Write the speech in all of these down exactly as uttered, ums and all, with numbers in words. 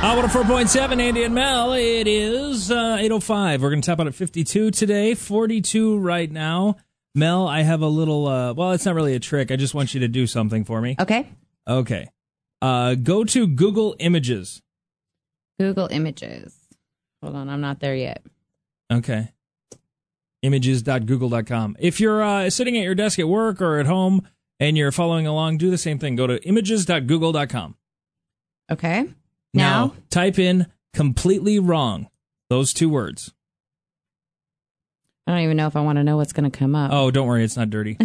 Uh, one oh four point seven, Andy and Mel. It is uh, eight oh five. We're going to top out at fifty-two today, forty-two right now. Mel, I have a little, uh, well, it's not really a trick. I just want you to do something for me. Okay. Okay. Uh, go to Google Images. Google Images. Hold on, I'm not there yet. Okay. images dot google dot com. If you're uh, sitting at your desk at work or at home and you're following along, do the same thing. Go to images dot google dot com. Okay. Now, Now, type in completely wrong. Those two words. I don't even know if I want to know what's going to come up. Oh, don't worry. It's not dirty.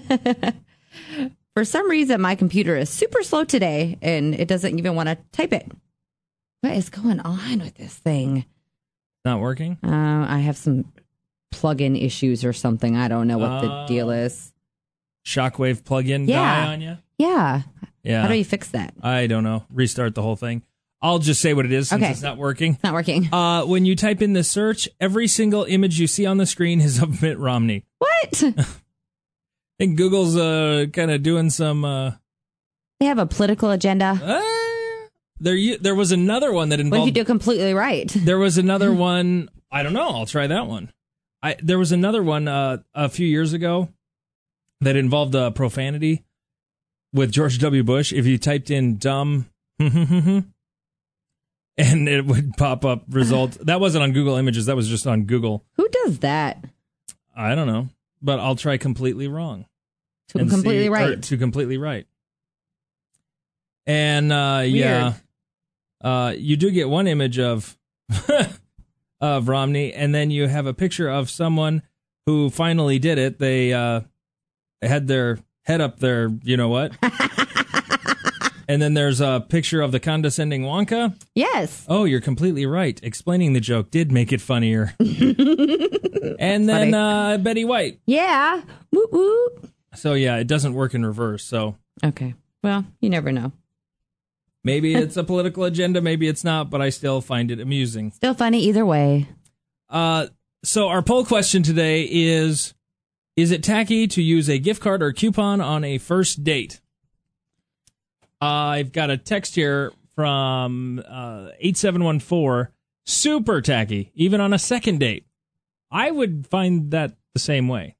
For some reason, my computer is super slow today, and it doesn't even want to type it. What is going on with this thing? Not working? Uh, I have some plug-in issues or something. I don't know what Uh, the deal is. Shockwave plug-in Yeah. die on you? Yeah. Yeah. How do you fix that? I don't know. Restart the whole thing. I'll just say what it is since Okay. it's not working. It's not working. Uh, when you type in the search, every single image you see on the screen is of Mitt Romney. What? I think Google's uh, kind of doing some... Uh, They have a political agenda. uh, there, you, there was another one that What if involved... you do completely right? There was another one... I don't know. I'll try that one. I There was another one uh, a few years ago that involved uh, profanity with George W. Bush. If you typed in dumb... and it would pop up results. That wasn't on Google Images. That was just on Google. Who does that? I don't know. But I'll try completely wrong. To And completely see- or right. To completely right. And uh, yeah, uh, you do get one image of of Romney, and then you have a picture of someone who finally did it. They uh, had their head up their, you know what? And then there's a picture of the condescending Wonka. Yes. Oh, you're completely right. Explaining the joke did make it funnier. And then uh, Betty White. Yeah. Woo woo. So yeah, it doesn't work in reverse. So Okay. Well, you never know. maybe it's a political agenda, maybe it's not, but I still find it amusing. Still funny either way. Uh, so our poll question today is, is it tacky to use a gift card or coupon on a first date? Uh, I've got a text here from uh, eight seven one four. Super tacky, even on a second date. I would find that the same way.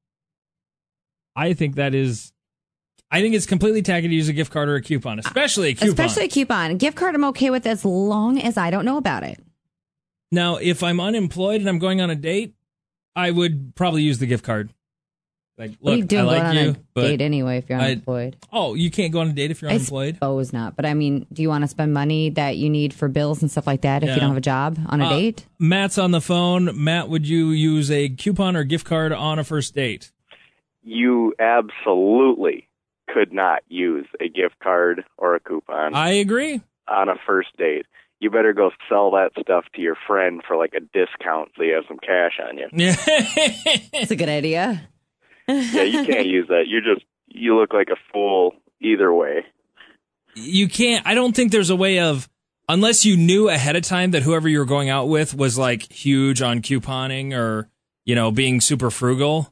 I think that is... I think it's completely tacky to use a gift card or a coupon, especially a coupon. Especially a coupon. A gift card I'm okay with as long as I don't know about it. Now, if I'm unemployed and I'm going on a date, I would probably use the gift card. Like, What are you look, doing I like going on you, a but date anyway if you're I- unemployed? oh, you can't go on a date if you're I unemployed. suppose not. But I mean, do you want to spend money that you need for bills and stuff like that if Yeah. you don't have a job on a Uh, date? Matt's on the phone. Matt, would you use a coupon or gift card on a first date? You absolutely could not use a gift card or a coupon I agree. on a first date. You better go sell that stuff to your friend for like a discount so you have some cash on you. Yeah. That's a good idea. Yeah, you can't use that. You just, you look like a fool either way. You can't. I don't think there's a way of, unless you knew ahead of time that whoever you were going out with was like huge on couponing or, you know, being super frugal.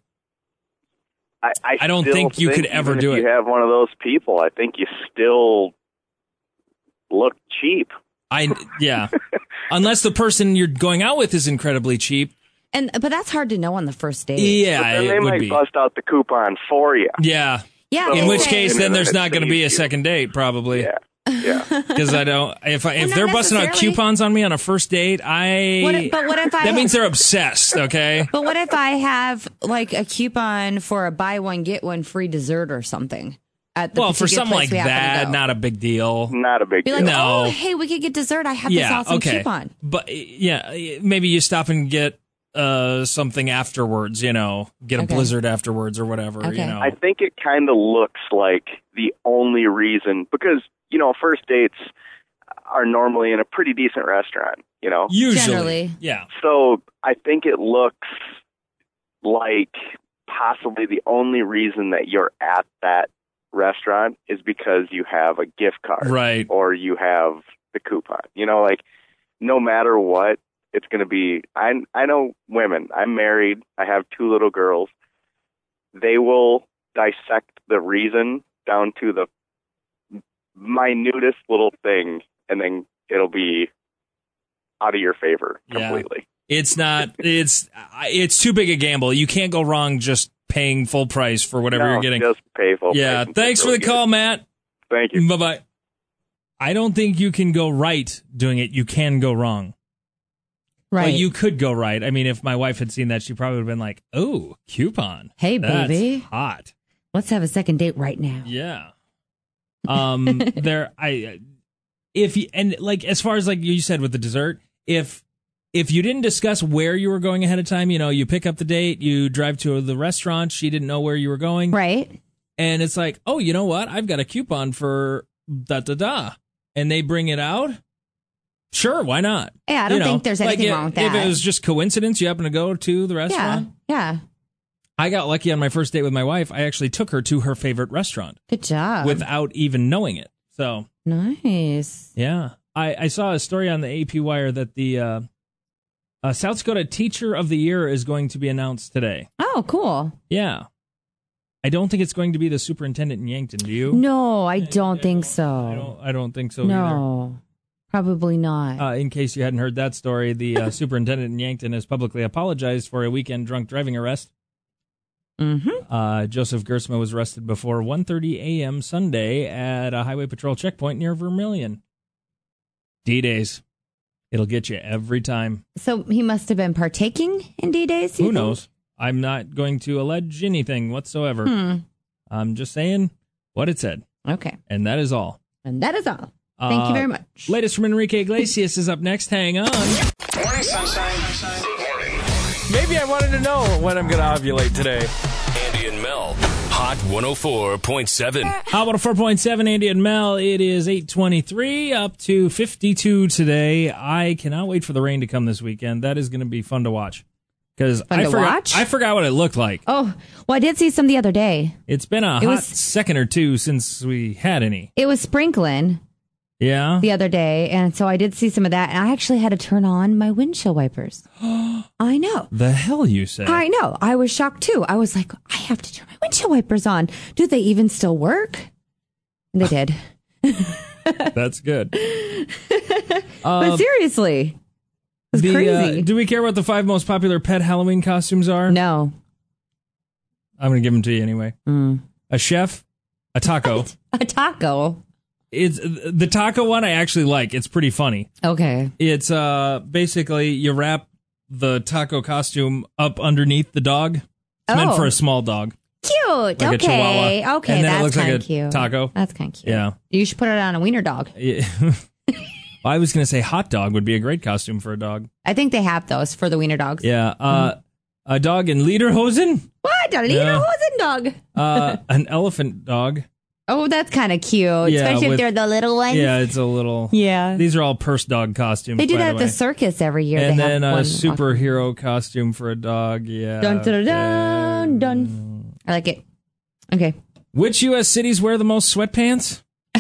I, I, I don't still think you could ever even do if it. you have one of those people, I think you still look cheap. I, yeah. Unless the person you're going out with is incredibly cheap. And but that's hard to know on the first date. Yeah, But then they it would might be. bust out the coupon for you. Yeah. Yeah. So- In they which say- case, And then then there's it not going to be a saves you. second date, probably. Yeah, yeah. Because I don't. If I, if not they're busting out necessarily. coupons on me on a first date, I. What if- but what if I That means they're obsessed. Okay. But what if I have like a coupon for a buy one get one free dessert or something? At the Well, for particular something place like we happen to that, go? not a big deal. Not a big Be deal. like, No. oh, hey, we could get dessert. I have this Yeah. awesome Okay. coupon. But yeah, maybe you stop and get uh something afterwards. You know, get a Okay. blizzard afterwards or whatever. Okay. You know. I think it kind of looks like the only reason, because, you know, first dates are normally in a pretty decent restaurant, you know? Usually. Generally. Yeah. So I think it looks like possibly the only reason that you're at that restaurant is because you have a gift card. Right. Or you have the coupon. You know, like, no matter what, it's going to be, I, I know women, I'm married, I have two little girls. They will dissect the reason down to the minutest little thing, and then it'll be out of your favor Yeah. completely. It's not. It's it's too big a gamble. You can't go wrong just paying full price for whatever no, you're getting. Just pay full Yeah. price. Thanks for the call, Matt. Thank you. Bye bye. I don't think you can go right doing it. You can go wrong. Right. But you could go right. I mean, if my wife had seen that, she probably would have been like, "Oh, coupon. Hey, That's baby. hot." Let's have a second date right now. Yeah. Um. there. I. If you and like as far as like you said with the dessert, if if you didn't discuss where you were going ahead of time, you know, you pick up the date, you drive to the restaurant. She didn't know where you were going, Right. and it's like, oh, you know what? I've got a coupon for da da da, and they bring it out. Sure, why not? Yeah, I don't You know, think there's like anything if, wrong with If that. it was just coincidence, you happen to go to the yeah. restaurant. Yeah. I got lucky on my first date with my wife. I actually took her to her favorite restaurant Good job. without even knowing it. So, Nice. yeah. I, I saw a story on the A P Wire that the uh, uh, South Dakota Teacher of the Year is going to be announced today. Oh, cool. Yeah. I don't think it's going to be the superintendent in Yankton. Do you? No, I don't think I so. don't, I don't think so either. No, probably not. Uh, in case you hadn't heard that story, the uh, superintendent in Yankton has publicly apologized for a weekend drunk driving arrest. mm-hmm. Uh, Joseph Gersma was arrested before one thirty a.m. Sunday at a highway patrol checkpoint near Vermilion. D-Days. It'll get you every time. So he must have been partaking in D-Days? you Who think? knows? I'm not going to allege anything whatsoever. Hmm. I'm just saying what it said. Okay. And that is all. And that is all. Thank Uh, you very much. Latest from Enrique Iglesias is up next. Hang on. Morning, sunshine. Good morning. Maybe I wanted to know when I'm going to ovulate today. Andy and Mel. Hot one oh four point seven. How about a four point seven, Andy and Mel? It is eight twenty-three, up to fifty-two today. I cannot wait for the rain to come this weekend. That is going to be fun to watch. Because I to forgot, watch? I forgot what it looked like. Oh, well, I did see some the other day. It's been a It hot was- second or two since we had any. It was sprinkling Yeah? the other day, and so I did see some of that, and I actually had to turn on my windshield wipers. I know. The hell you say? I know. I was shocked, too. I was like, I have to turn my windshield wipers on. Do they even still work? And they did. That's good. But seriously, it was The, uh, crazy. do we care what the five most popular pet Halloween costumes are? No. I'm going to give them to you anyway. Mm. A chef, a taco. A taco. It's the taco one I actually like. It's pretty funny. Okay. It's uh basically you wrap the taco costume up underneath the dog. It's meant Oh. for a small dog. Cute. Like a okay. chihuahua. Okay. And then it That's looks like kind a of cute. taco. That's kind of cute. Yeah. You should put it on a wiener dog. Yeah. I was going to say hot dog would be a great costume for a dog. I think they have those for the wiener dogs. Yeah. Uh, a dog in lederhosen. What? A Yeah. lederhosen dog. Uh, an elephant dog. Oh, that's kind of cute. Yeah, Especially with- if they're the little ones. Yeah, it's a little. Yeah. These are all purse dog costumes. They do by that the at the way. circus every year. And they then have a one superhero costume for a dog. Yeah. Dun, dun, dun, Okay. dun. I like it. Okay. Which U S cities wear the most sweatpants?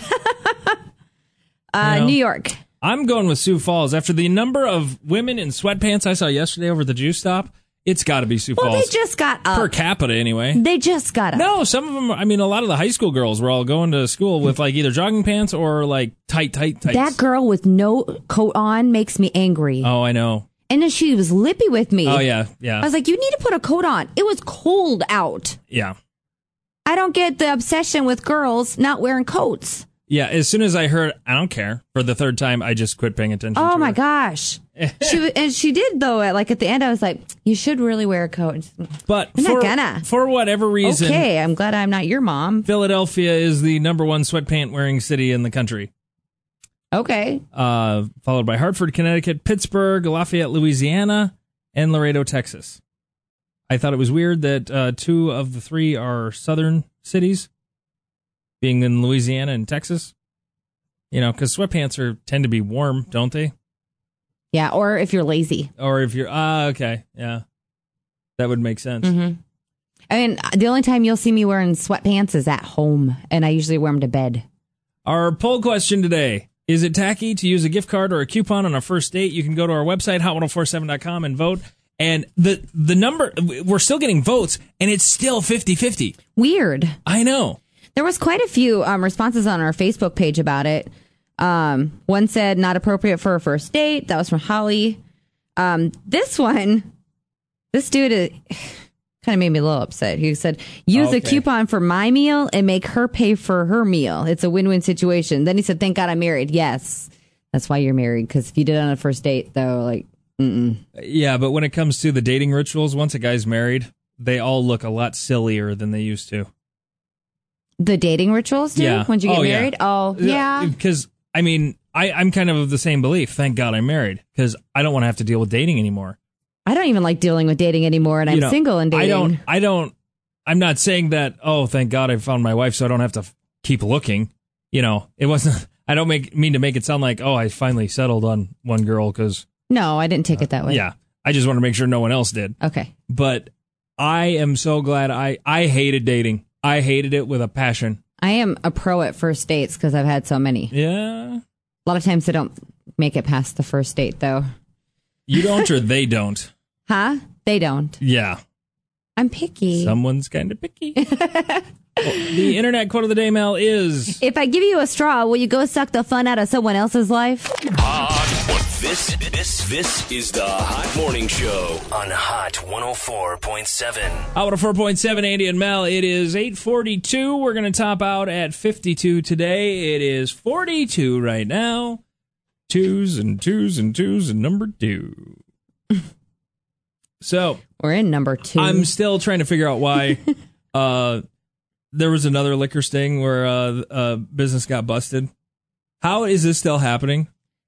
Uh, You know? New York. I'm going with Sioux Falls. After the number of women in sweatpants I saw yesterday over at the juice stop, it's got to be Sioux Well, Falls. they just got up. Per capita, anyway. They just got up. No, some of them, I mean, a lot of the high school girls were all going to school with like either jogging pants or like tight, tight, tights. That girl with no coat on makes me angry. Oh, I know. And then she was lippy with me. Oh, yeah, I yeah, was like, you need to put a coat on. It was cold out. yeah. I don't get the obsession with girls not wearing coats. Yeah, as soon as I heard, I don't care, for the third time, I just quit paying attention to Oh my her. gosh. she w- and she did though. At, like at the end, I was like, "You should really wear a coat." But I'm not for, gonna. for whatever reason, Okay, I'm glad I'm not your mom. Philadelphia is the number one sweatpant wearing city in the country. Okay, Uh, followed by Hartford, Connecticut, Pittsburgh, Lafayette, Louisiana, and Laredo, Texas. I thought it was weird that uh, two of the three are southern cities, being in Louisiana and Texas. You know, because sweatpants are tend to be warm, don't they? yeah. Or if you're lazy, Or if you're, ah, okay, yeah, that would make sense. mm-hmm. I mean, the only time you'll see me wearing sweatpants is at home, and I usually wear them to bed. Our poll question today: is it tacky to use a gift card or a coupon on a first date? You can go to our website, hot ten forty-seven dot com, and vote. And the the number, we're still getting votes, and it's still fifty-fifty. Weird. I know. There was quite a few um, responses on our Facebook page about it. Um, one said not appropriate for a first date. That was from Holly. Um, this one, this dude is, kind of made me a little upset. He said, use Okay. a coupon for my meal and make her pay for her meal. It's a win-win situation. Then he said, thank God I'm married. Yes, that's why you're married. Because if you did it on a first date, though, like, mm-mm. Yeah, but when it comes to the dating rituals, once a guy's married, they all look a lot sillier than they used to. The dating rituals, do? Yeah. Once you get Oh, yeah. married? Oh, yeah. Because, I mean, I, I'm kind of of the same belief. Thank God I'm married. Because I don't want to have to deal with dating anymore. I don't even like dealing with dating anymore, and I'm You know, single and dating. I don't, I don't, I'm not saying that, oh, thank God I found my wife so I don't have to f- keep looking. You know, it wasn't, I don't make mean to make it sound like, oh, I finally settled on one girl because. No, I didn't take it that way. Yeah. I just want to make sure no one else did. Okay. But I am so glad I, I hated dating. I hated it with a passion. I am a pro at first dates because I've had so many. Yeah. A lot of times they don't make it past the first date, though. You don't or they don't? Huh? They don't. Yeah. I'm picky. Someone's kind of picky. Well, the internet quote of the day, Mel, is... If I give you a straw, will you go suck the fun out of someone else's life? Hot. This, this, this is the Hot Morning Show on Hot one oh four point seven. Hot one oh four point seven, Andy and Mel. It is eight forty-two. We're going to top out at fifty-two today. It is forty-two right now. Twos and twos and twos and number two. So... We're in number two. I'm still trying to figure out why uh, there was another liquor sting where uh, a business got busted. How is this still happening?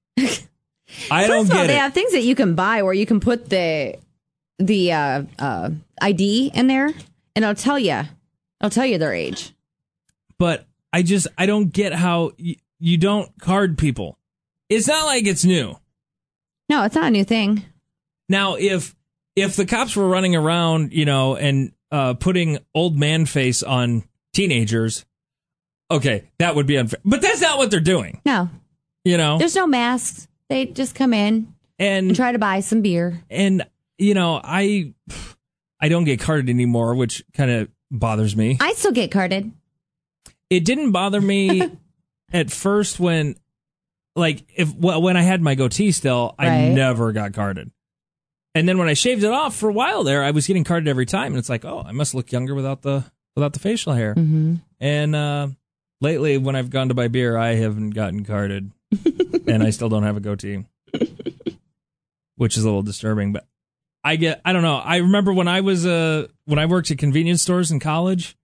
I don't First of all, get they it. have things that you can buy where you can put the the uh, uh, I D in there, and it'll tell you, it'll tell you their age. But I just I don't get how y- you don't card people. It's not like it's new. No, it's not a new thing. Now, if if the cops were running around, you know, and uh, putting old man face on teenagers, okay, that would be unfair. But that's not what they're doing. No, You know, there's no masks. They just come in and and try to buy some beer. And, you know, I I don't get carded anymore, which kind of bothers me. I still get carded. It didn't bother me at first when, like, if well, when I had my goatee still, I Right. never got carded. And then when I shaved it off for a while there, I was getting carded every time. And it's like, oh, I must look younger without the without the facial hair. Mm-hmm. And uh, lately, when I've gone to buy beer, I haven't gotten carded. And I still don't have a goatee, which is a little disturbing. But I get, I don't know. I remember when I was, uh, when I worked at convenience stores in college,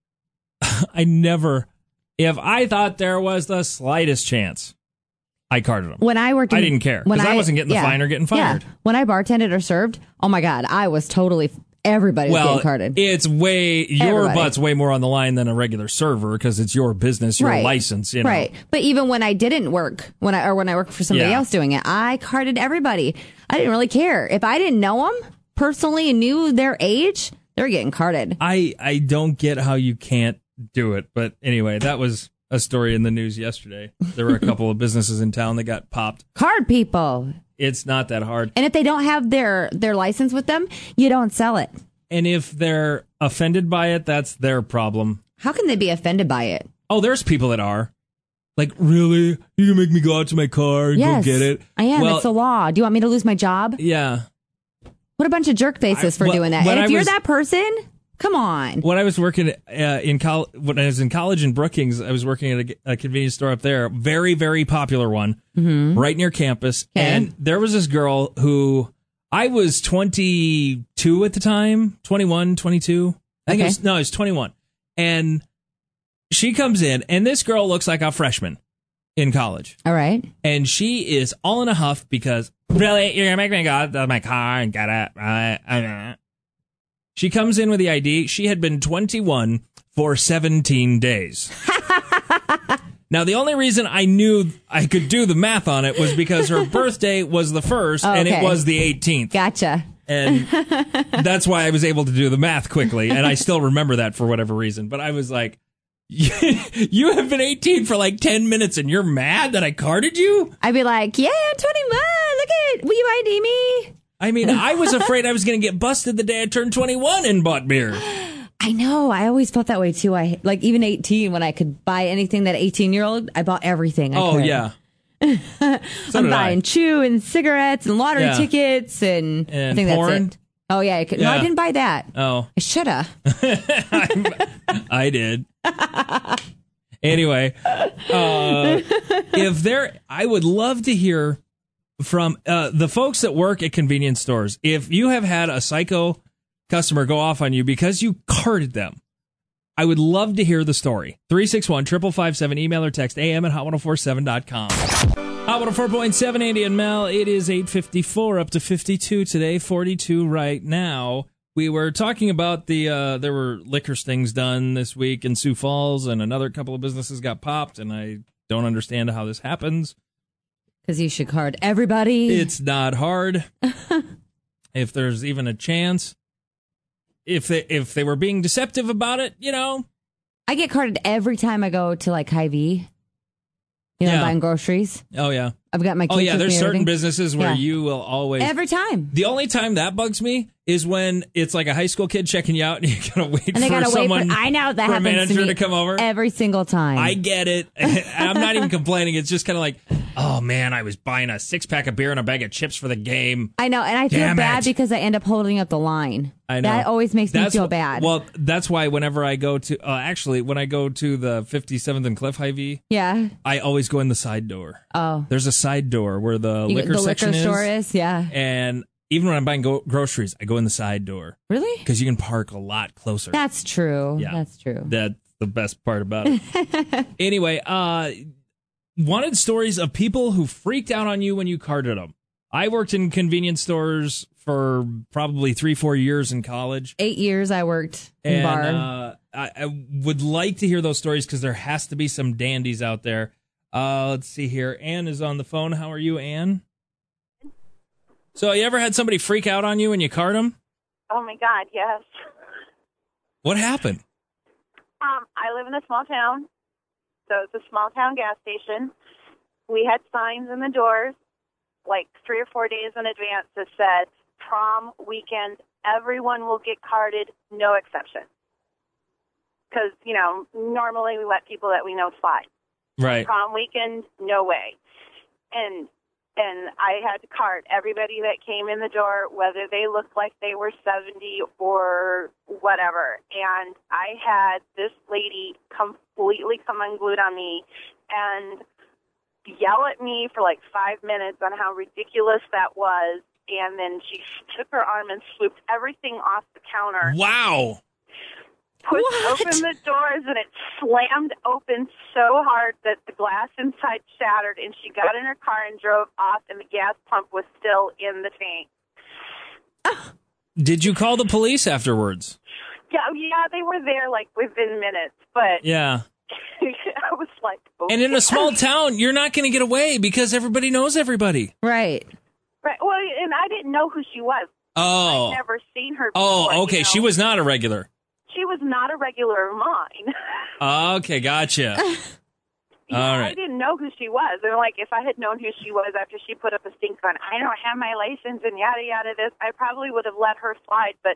I never, if I thought there was the slightest chance, I carded them. When I worked, in, I didn't care when because I, wasn't getting the yeah, fine or getting fired. Yeah. When I bartended or served, oh my God, I was totally, everybody was Well, getting carded. it's way, your Everybody. butt's way more on the line than a regular server because it's your business, your Right. license, you know. Right. But even when I didn't work, when I or when I worked for somebody Yeah. else doing it, I carded everybody. I didn't really care. If I didn't know them personally and knew their age, they're getting carded. I, I don't get how you can't do it. But anyway, that was a story in the news yesterday. There were a couple of businesses in town that got popped. Card people. It's not that hard. And if they don't have their their license with them, you don't sell it. And if they're offended by it, that's their problem. How can they be offended by it? Oh, there's people that are. Like, really? You can make me go out to my car and Yes, go get it? I am. Well, It's the law. Do you want me to lose my job? yeah. What a bunch of jerk faces I- for well, doing that. when And if I you're was- that person, come on. When I was working uh, in college, when I was in college in Brookings, I was working at a, a convenience store up there, very, very popular one, right near campus. Okay. And there was this girl who I was twenty-two at the time, twenty-one, twenty-two. I think it Okay. was, no, I was twenty-one. And she comes in, and this girl looks like a freshman in college. All right. And she is all in a huff because, really, you're going to make me go out to my car and get it, right? Uh, She comes in with the I D. She had been twenty-one for seventeen days. Now, the only reason I knew I could do the math on it was because her birthday was the first and it Okay. was the eighteenth. Gotcha. And that's why I was able to do the math quickly. And I still remember that for whatever reason. But I was like, you have been eighteen for like ten minutes and you're mad that I carded you? I'd be like, yeah, I'm twenty-one. Look at, will you I D me? I mean, I was afraid I was going to get busted the day I turned twenty-one and bought beer. I know. I always felt that way too. I like even eighteen when I could buy anything that eighteen year old, I bought everything. I Oh, could. yeah. So I'm did buying I. chew and cigarettes and lottery Yeah. tickets and, And I think porn? that's it. Oh yeah, I could, no, I Yeah. didn't buy that. Oh, I shoulda. I did. Anyway, uh, if there, I would love to hear from uh, the folks that work at convenience stores. If you have had a psycho customer go off on you because you carded them, I would love to hear the story. three six one, five five seven, email or text am at hot ten forty-seven dot com. Hot one oh four point seven, Andy and Mel. It is eight fifty-four, up to fifty-two today, forty-two right now. We were talking about the, uh, there were liquor stings done this week in Sioux Falls, and another couple of businesses got popped, and I don't understand how this happens. Because you should card everybody. It's not hard. If there's even a chance. If they, if they were being deceptive about it, you know. I get carded every time I go to like Hy-Vee. You know, Yeah. buying groceries. Oh, yeah. I've got my kids Oh, yeah, with there's me and certain everything. businesses where Yeah. you will always... Every time. The only time that bugs me is when it's like a high school kid checking you out and you gotta wait And they for gotta wait someone, for, I know that for a happens manager to, me to come over. every single time. I get it. I'm not even complaining. It's just kind of like, oh man, I was buying a six pack of beer and a bag of chips for the game. I know, and I feel Damn bad it. because I end up holding up the line. I know. That always makes That's me feel wh- bad. Well, that's why whenever I go to, uh, actually, when I go to the fifty-seventh and Cliff Hy-Vee, yeah. I always go in the side door. Oh. There's a side door where the You- liquor the section liquor is. store is, yeah. And even when I'm buying go- groceries, I go in the side door Really? because you can park a lot closer. That's true. Yeah. That's true. That's the best part about it. Anyway, uh, wanted stories of people who freaked out on you when you carded them. I worked in convenience stores for probably three, four years in college. Eight years I worked in And bar. uh, I, I would like to hear those stories because there has to be some dandies out there. Uh, let's see here. Ann is on the phone. How are you, Ann? So you ever had somebody freak out on you when you card them? Oh my God, yes. What happened? Um, I live in a small town, so it's a small town gas station. We had signs in the doors, like three or four days in advance, that said prom weekend, everyone will get carded, no exception. Because, you know, normally we let people that we know slide. Right. Prom weekend, no way. And and I had to card everybody that came in the door, whether they looked like they were seventy or whatever. And I had this lady completely come unglued on me and yell at me for like five minutes on how ridiculous that was. And then she took her arm and swooped everything off the counter. Wow. Pushed What? open the doors, and it slammed open so hard that the glass inside shattered, and she got in her car and drove off, and the gas pump was still in the tank. Did you call the police afterwards? Yeah, yeah, they were there like within minutes, but Yeah. I was like, okay. And in a small town, you're not going to get away because everybody knows everybody. Right. Right, well, and I didn't know who she was. Oh. I'd never seen her before. Oh, you okay. know? She was not a regular. She was not a regular of mine. Okay, gotcha. Yeah, All I right. didn't know who she was. And like, if I had known who she was after she put up a stink on, I don't have my license and yada yada this, I probably would have let her slide. But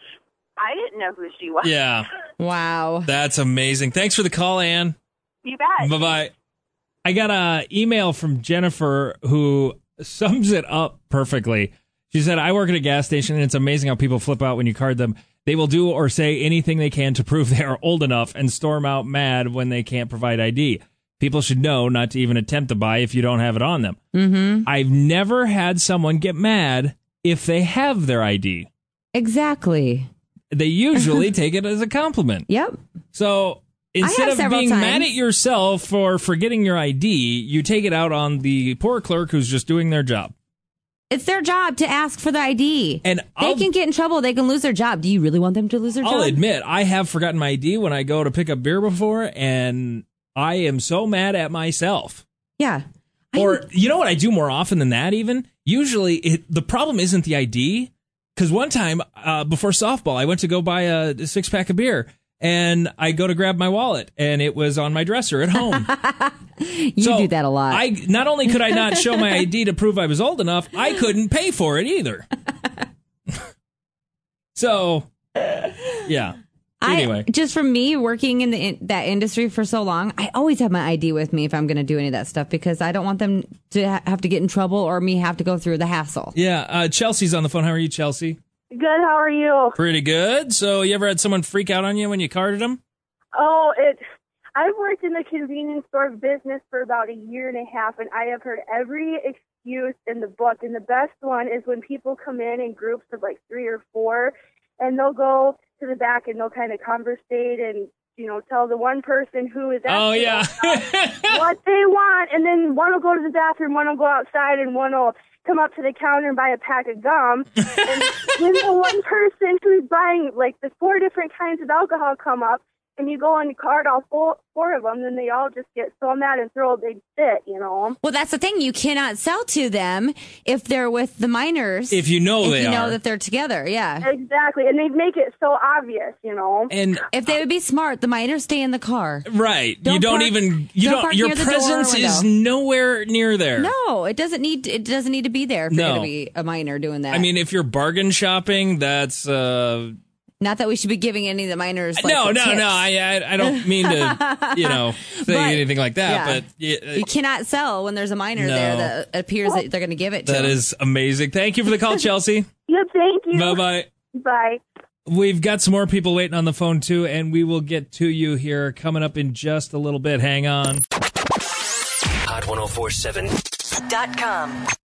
I didn't know who she was. Yeah, Wow. that's amazing. Thanks for the call, Ann. You bet. Bye-bye. I got an email from Jennifer who sums it up perfectly. She said, I work at a gas station, and it's amazing how people flip out when you card them. They will do or say anything they can to prove they are old enough and storm out mad when they can't provide I D. People should know not to even attempt to buy if you don't have it on them. Mm-hmm. I've never had someone get mad if they have their I D. Exactly. They usually take it as a compliment. Yep. So instead have of several being times. mad at yourself for forgetting your I D, you take it out on the poor clerk who's just doing their job. It's their job to ask for the I D. And they I'll- can get in trouble. They can lose their job. Do you really want them to lose their I'll job? admit, I have forgotten my I D when I go to pick up beer before, and I am so mad at myself. Yeah. I- Or, you know what I do more often than that, even? Usually, it, the problem isn't the I D. Because one time, uh, before softball, I went to go buy a, a six-pack of beer, and I go to grab my wallet, and it was on my dresser at home. you So, do that a lot. I not only could I not show my I D to prove I was old enough, I couldn't pay for it either. So, yeah. Anyway. I, just from me working in the in, that industry for so long, I always have my I D with me if I'm going to do any of that stuff because I don't want them to ha- have to get in trouble or me have to go through the hassle. Yeah, uh, Chelsea's on the phone. How are you, Chelsea? Good, how are you? Pretty good. So you ever had someone freak out on you when you carded them? Oh, it. I've worked in the convenience store business for about a year and a half, and I have heard every excuse in the book. And the best one is when people come in in groups of like three or four, and they'll go to the back and they'll kind of conversate and, you know, tell the one person who is Oh, actually yeah. what they want, and then one will go to the bathroom, one will go outside, and one will come up to the counter and buy a pack of gum. And then the one person who's buying like the four different kinds of alcohol come up, and you go and card all four, four of them, then they all just get so mad and throw a big fit, you know. Well, that's the thing. You cannot sell to them if they're with the minors. If you know if they you know are. that they're together, yeah. Exactly, and they make it so obvious, you know. And If they would be smart, the minors stay in the car. right, you Don't don't park- even you don't don't, park your near the door or presence is window. nowhere near there. No, it doesn't need it doesn't need to be there for No. you to be a minor doing that. I mean, if you're bargain shopping, that's uh not that we should be giving any of the minors. Like, no, the no, tips. no. I, I I don't mean to, you know, say But, anything like that. yeah. But it, You cannot sell when there's a minor No. there that appears that they're going to give it to. that them. is amazing. Thank you for the call, Chelsea. Yeah, thank you. Bye bye. Bye. We've got some more people waiting on the phone too, and we will get to you here coming up in just a little bit. Hang on. Hot ten forty-seven dot com.